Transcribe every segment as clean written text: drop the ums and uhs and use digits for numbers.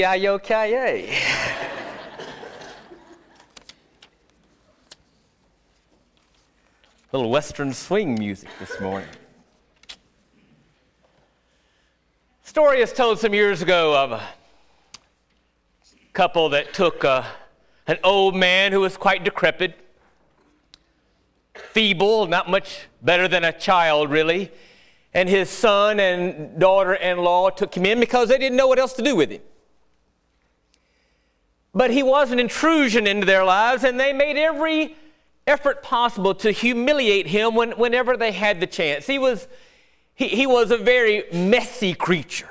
Yi-yo-ki-yay. Little Western swing music this morning. Story is told some years ago of a couple that took an old man who was quite decrepit, feeble, not much better than a child really, and his son and daughter-in-law took him in because they didn't know what else to do with him. But he was an intrusion into their lives, and they made every effort possible to humiliate him whenever they had the chance. He was a very messy creature.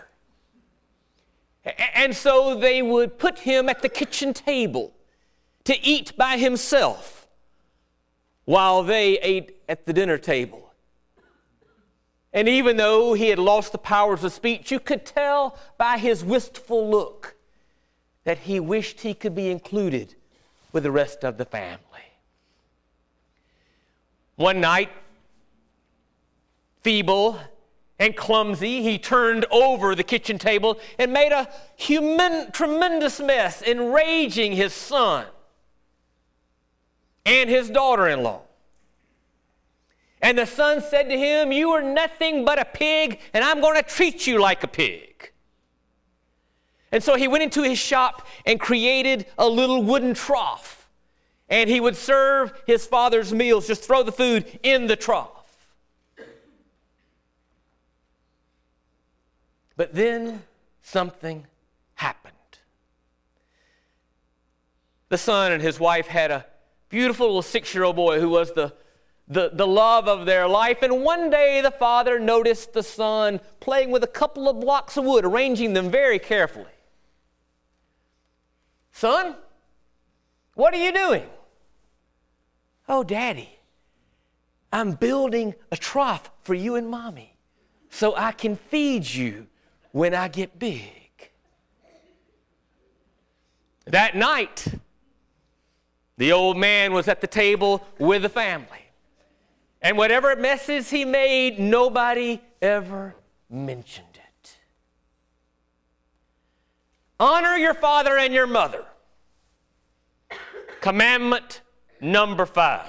And so they would put him at the kitchen table to eat by himself while they ate at the dinner table. And even though he had lost the powers of speech, you could tell by his wistful look that he wished he could be included with the rest of the family. One night, feeble and clumsy, he turned over the kitchen table and made a tremendous mess, enraging his son and his daughter-in-law. And the son said to him, "You are nothing but a pig, and I'm going to treat you like a pig." And so he went into his shop and created a little wooden trough. And he would serve his father's meals, just throw the food in the trough. But then something happened. The son and his wife had a beautiful little 6-year-old boy who was the love of their life. And one day the father noticed the son playing with a couple of blocks of wood, arranging them very carefully. "Son, what are you doing?" "Oh, Daddy, I'm building a trough for you and Mommy so I can feed you when I get big." That night, the old man was at the table with the family. And whatever messes he made, nobody ever mentioned it. Honor your father and your mother. Commandment number 5.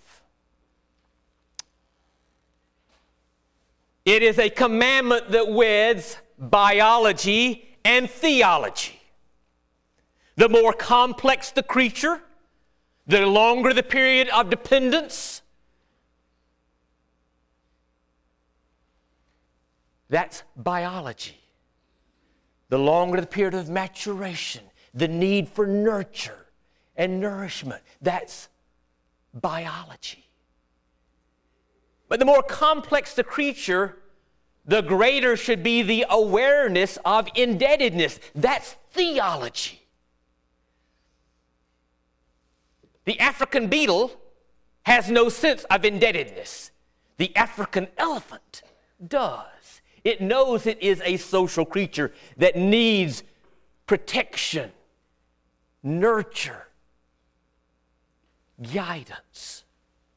It is a commandment that weds biology and theology. The more complex the creature, the longer the period of dependence. That's biology. The longer the period of maturation, the need for nurture and nourishment. That's biology. But the more complex the creature, the greater should be the awareness of indebtedness. That's theology. The African beetle has no sense of indebtedness. The African elephant does. It knows it is a social creature that needs protection, nurture, guidance.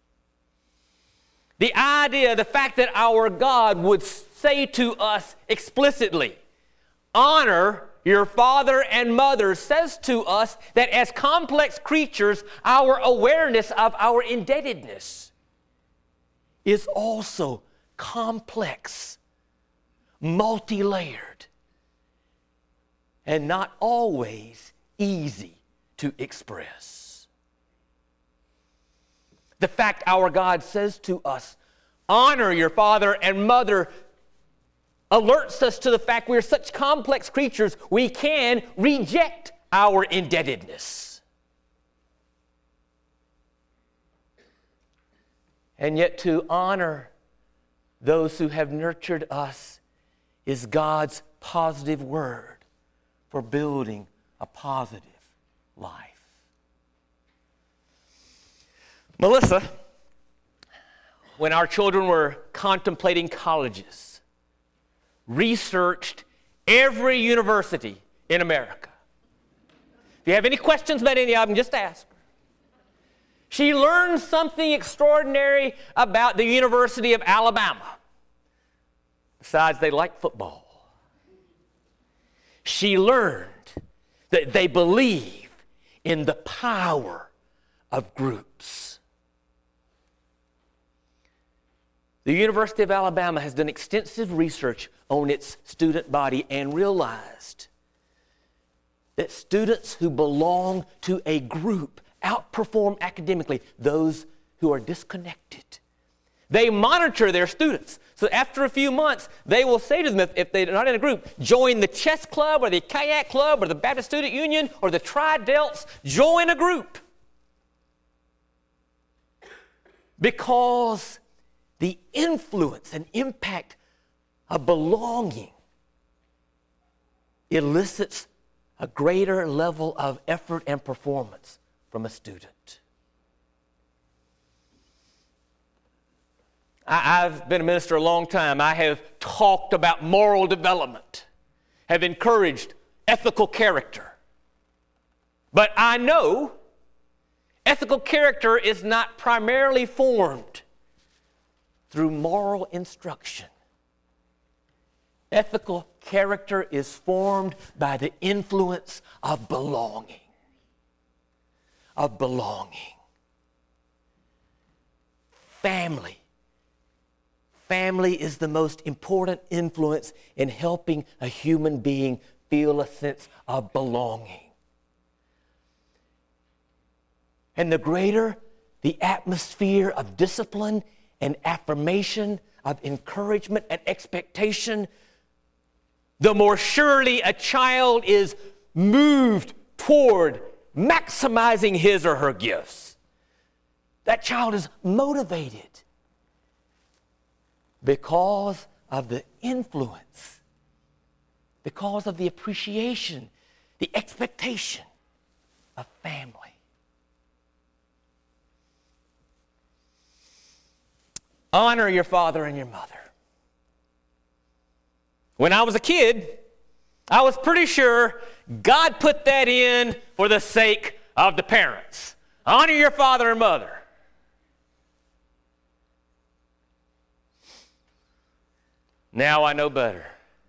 The idea, the fact that our God would say to us explicitly, honor your father and mother, says to us that as complex creatures, our awareness of our indebtedness is also complex, multi-layered, and not always easy to express. The fact our God says to us, honor your father and mother, alerts us to the fact we're such complex creatures, we can reject our indebtedness. And yet to honor those who have nurtured us is God's positive word for building a positive life. Melissa, when our children were contemplating colleges, researched every university in America. If you have any questions about any of them, just ask her. She learned something extraordinary about the University of Alabama. Besides, they like football. She learned that they believe in the power of groups. The University of Alabama has done extensive research on its student body and realized that students who belong to a group outperform academically those who are disconnected. They monitor their students. So after a few months, they will say to them, if they're not in a group, join the chess club or the kayak club or the Baptist Student Union or the Tri-Delts, join a group. Because the influence and impact of belonging elicits a greater level of effort and performance from a student. I've been a minister a long time. I have talked about moral development, have encouraged ethical character. But I know ethical character is not primarily formed through moral instruction. Ethical character is formed by the influence of belonging. Of belonging. Family. Family is the most important influence in helping a human being feel a sense of belonging. And the greater the atmosphere of discipline and affirmation, of encouragement and expectation, the more surely a child is moved toward maximizing his or her gifts. That child is motivated because of the influence, because of the appreciation, the expectation of family. Honor your father and your mother. When I was a kid, I was pretty sure God put that in for the sake of the parents. Honor your father and mother. Now I know better.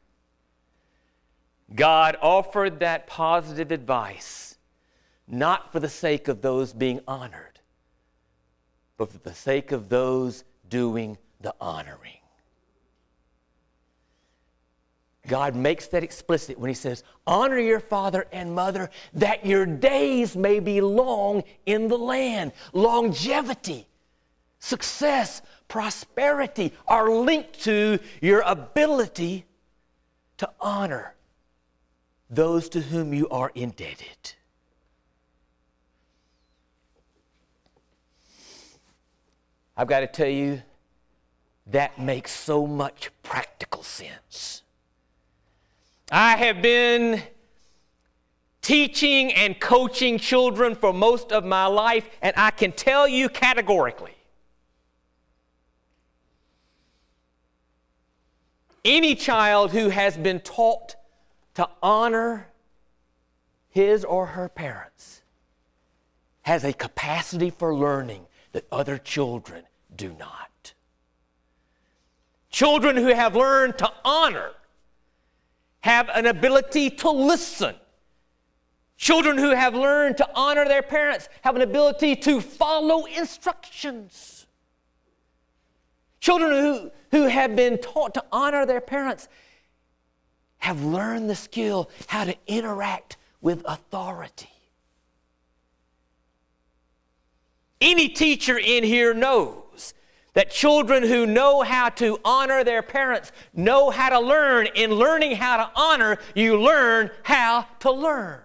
God offered that positive advice not for the sake of those being honored, but for the sake of those doing the honoring. God makes that explicit when he says, honor your father and mother that your days may be long in the land. Longevity, success, prosperity are linked to your ability to honor those to whom you are indebted. I've got to tell you, that makes so much practical sense. I have been teaching and coaching children for most of my life, and I can tell you categorically, any child who has been taught to honor his or her parents has a capacity for learning that other children do not. Children who have learned to honor have an ability to listen. Children who have learned to honor their parents have an ability to follow instructions. Children who have been taught to honor their parents have learned the skill how to interact with authority. Any teacher in here knows that children who know how to honor their parents know how to learn. In learning how to honor, you learn how to learn.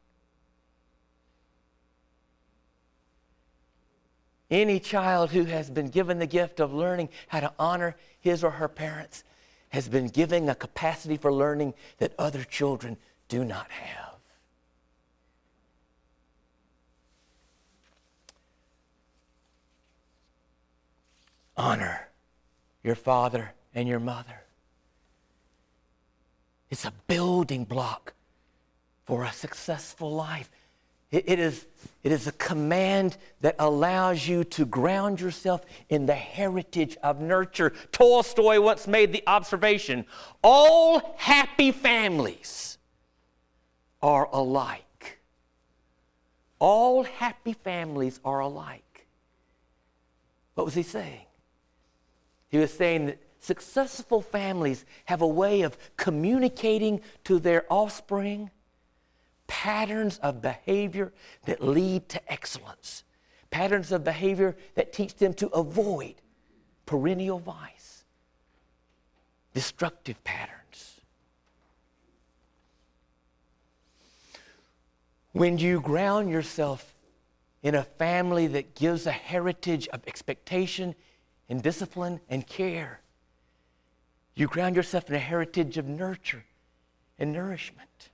Any child who has been given the gift of learning how to honor his or her parents has been given a capacity for learning that other children do not have. Honor your father and your mother. It's a building block for a successful life. It is a command that allows you to ground yourself in the heritage of nurture. Tolstoy once made the observation, all happy families are alike. All happy families are alike. What was he saying? He was saying that successful families have a way of communicating to their offspring patterns of behavior that lead to excellence. Patterns of behavior that teach them to avoid perennial vice, destructive patterns. When you ground yourself in a family that gives a heritage of expectation and discipline and care, you ground yourself in a heritage of nurture and nourishment.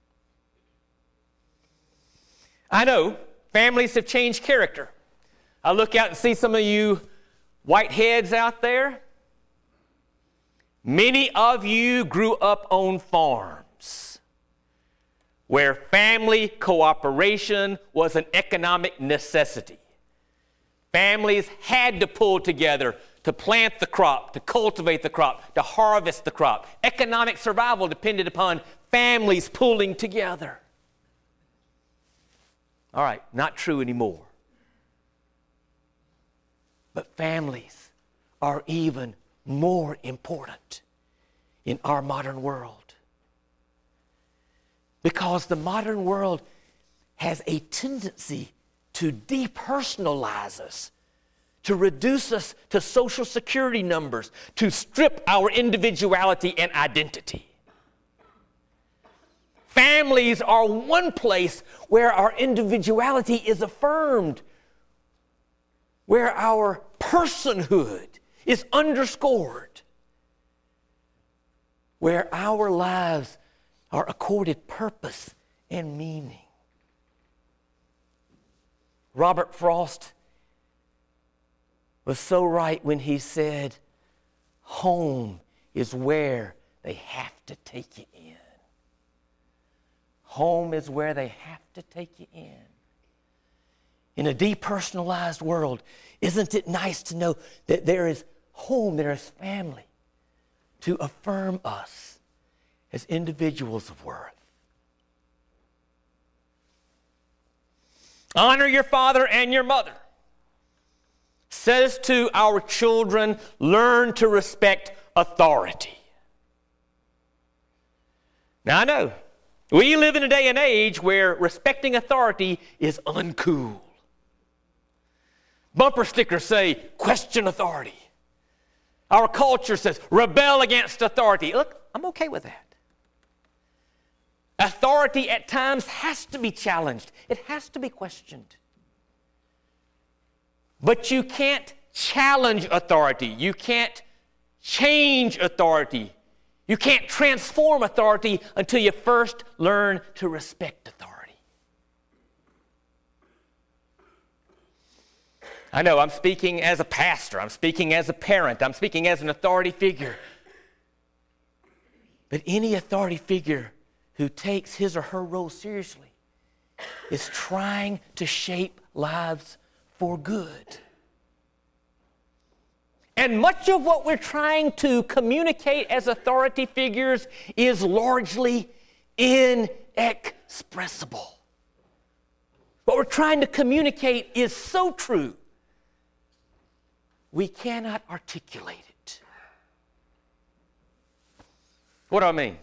I know families have changed character. I look out and see some of you whiteheads out there. Many of you grew up on farms where family cooperation was an economic necessity. Families had to pull together to plant the crop, to cultivate the crop, to harvest the crop. Economic survival depended upon families pulling together. All right, not true anymore. But families are even more important in our modern world. Because the modern world has a tendency to depersonalize us, to reduce us to social security numbers, to strip our individuality and identity. Families are one place where our individuality is affirmed, where our personhood is underscored, where our lives are accorded purpose and meaning. Robert Frost was so right when he said, home is where they have to take you in. Home is where they have to take you in. In a depersonalized world, isn't it nice to know that there is home, there is family to affirm us as individuals of worth? Honor your father and your mother. Says to our children, learn to respect authority. Now I know, we live in a day and age where respecting authority is uncool. Bumper stickers say, question authority. Our culture says, rebel against authority. Look, I'm okay with that. Authority at times has to be challenged. It has to be questioned. But you can't challenge authority. You can't change authority. You can't transform authority until you first learn to respect authority. I know I'm speaking as a pastor. I'm speaking as a parent. I'm speaking as an authority figure. But any authority figure who takes his or her role seriously is trying to shape lives for good. And much of what we're trying to communicate as authority figures is largely inexpressible. What we're trying to communicate is so true, we cannot articulate it. What do I mean?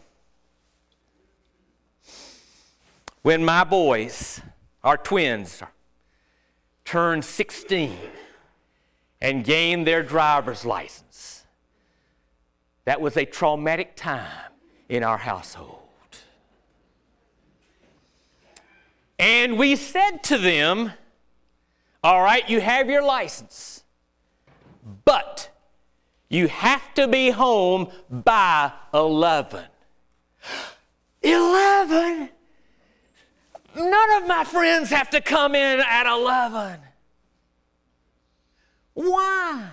When my boys, our twins, turned 16 and gained their driver's license, that was a traumatic time in our household. And we said to them, all right, you have your license, but you have to be home by 11. 11? None of my friends have to come in at 11. Why?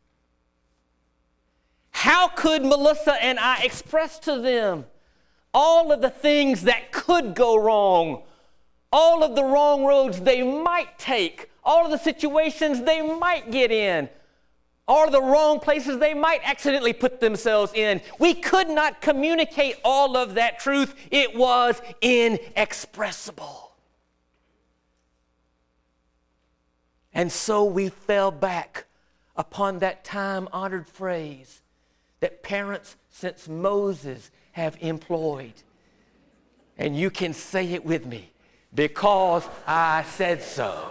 How could Melissa and I express to them all of the things that could go wrong, all of the wrong roads they might take, all of the situations they might get in, or the wrong places they might accidentally put themselves in. We could not communicate all of that truth. It was inexpressible. And so we fell back upon that time-honored phrase that parents since Moses have employed. And you can say it with me, because I said so.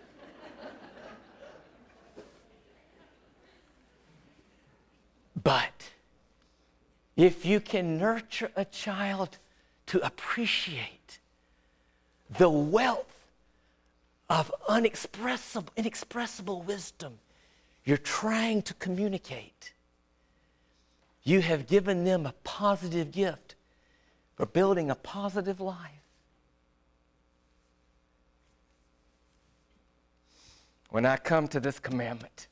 But if you can nurture a child to appreciate the wealth of inexpressible wisdom you're trying to communicate, you have given them a positive gift for building a positive life. When I come to this commandment,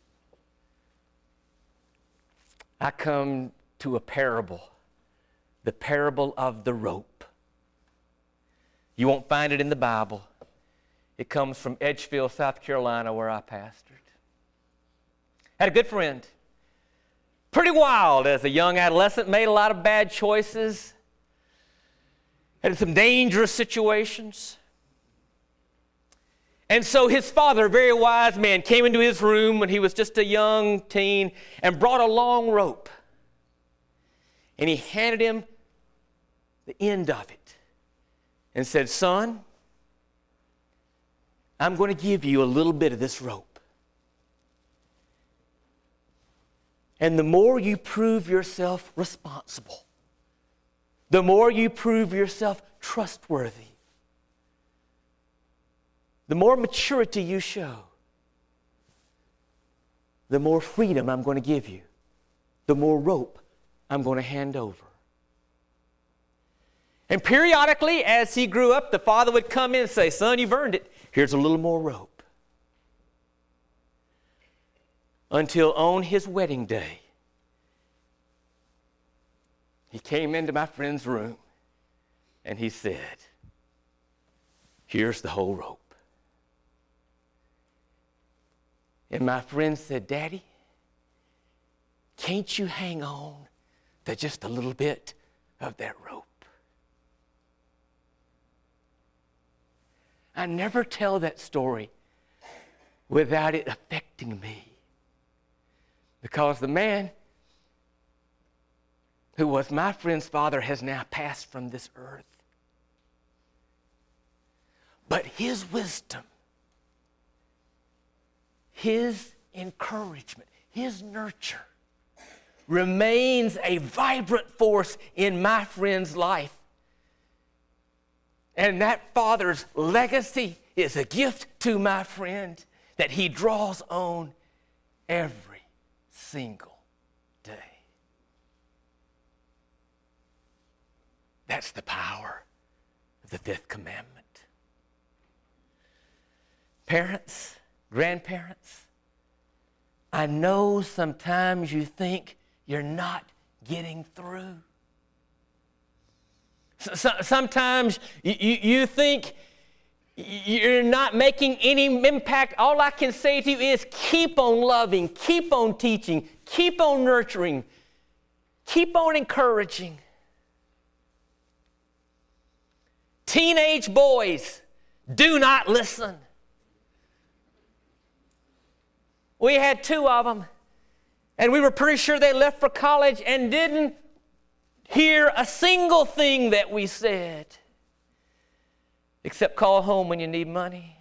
I come to a parable, the parable of the rope. You won't find it in the Bible. It comes from Edgefield, South Carolina, where I pastored. Had a good friend. Pretty wild as a young adolescent, made a lot of bad choices, had some dangerous situations. And so his father, a very wise man, came into his room when he was just a young teen and brought a long rope. And he handed him the end of it and said, "Son, I'm going to give you a little bit of this rope. And the more you prove yourself responsible, the more you prove yourself trustworthy, the more maturity you show, the more freedom I'm going to give you, the more rope I'm going to hand over." And periodically, as he grew up, the father would come in and say, "Son, you've earned it. Here's a little more rope." Until on his wedding day, he came into my friend's room and he said, "Here's the whole rope." And my friend said, "Daddy, can't you hang on to just a little bit of that rope?" I never tell that story without it affecting me. Because the man who was my friend's father has now passed from this earth. But his wisdom, his encouragement, his nurture remains a vibrant force in my friend's life. And that father's legacy is a gift to my friend that he draws on every single day. That's the power of the fifth commandment. Parents, grandparents, I know sometimes you think you're not getting through. Sometimes you think you're not making any impact. All I can say to you is keep on loving, keep on teaching, keep on nurturing, keep on encouraging. Teenage boys, do not listen. We had 2 of them, and we were pretty sure they left for college and didn't hear a single thing that we said, except call home when you need money.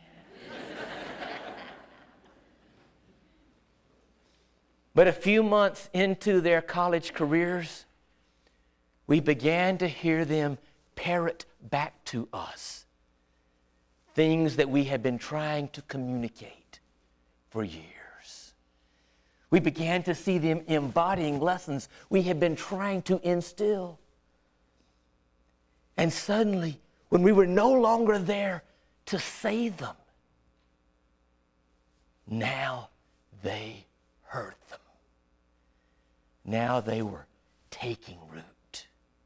But a few months into their college careers, we began to hear them parrot back to us things that we had been trying to communicate for years. We began to see them embodying lessons we had been trying to instill. And suddenly, when we were no longer there to say them, now they heard them. Now they were taking root.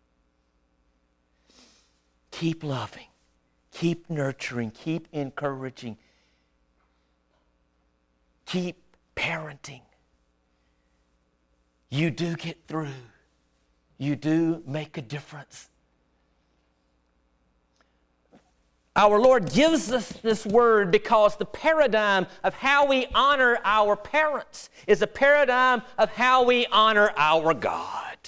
Keep loving, keep nurturing, keep encouraging, keep parenting. you do get through. You do make a difference. Our Lord gives us this word because the paradigm of how we honor our parents is a paradigm of how we honor our God.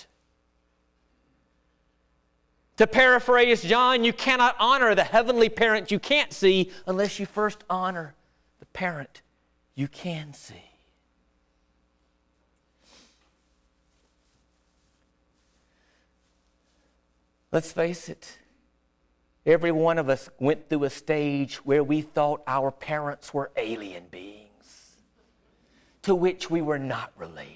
To paraphrase John, you cannot honor the heavenly parent you can't see unless you first honor the parent you can see. Let's face it. Every one of us went through a stage where we thought our parents were alien beings to which we were not related.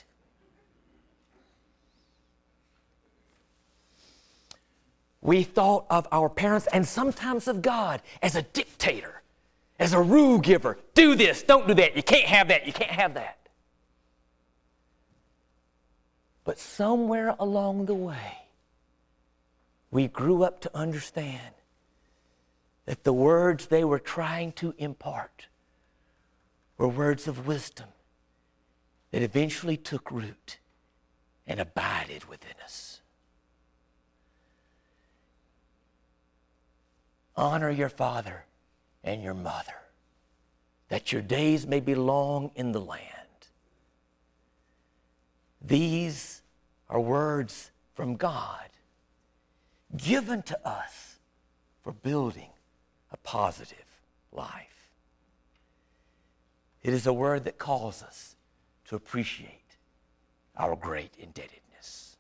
We thought of our parents and sometimes of God as a dictator, as a rule giver. Do this, don't do that. You can't have that, you can't have that. But somewhere along the way, we grew up to understand that the words they were trying to impart were words of wisdom that eventually took root and abided within us. Honor your father and your mother, that your days may be long in the land. These are words from God, given to us for building a positive life. It is a word that calls us to appreciate our great indebtedness.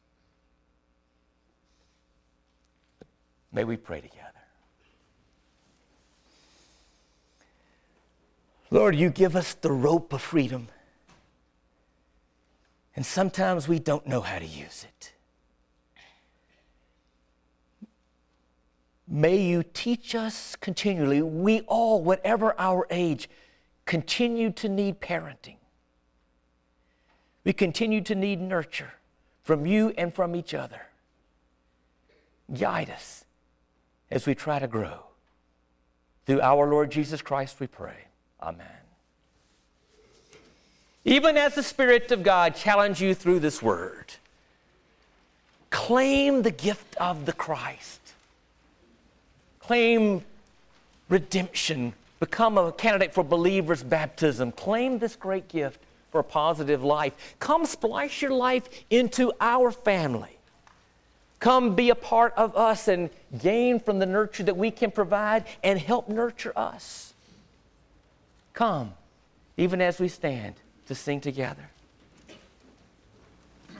May we pray together. Lord, you give us the rope of freedom, and sometimes we don't know how to use it. May you teach us continually. We all, whatever our age, continue to need parenting. We continue to need nurture from you and from each other. Guide us as we try to grow. Through our Lord Jesus Christ we pray. Amen. Even as the Spirit of God challenge you through this word, claim the gift of the Christ. Claim redemption. Become a candidate for believers' baptism. Claim this great gift for a positive life. Come splice your life into our family. Come be a part of us and gain from the nurture that we can provide and help nurture us. Come, even as we stand to sing together.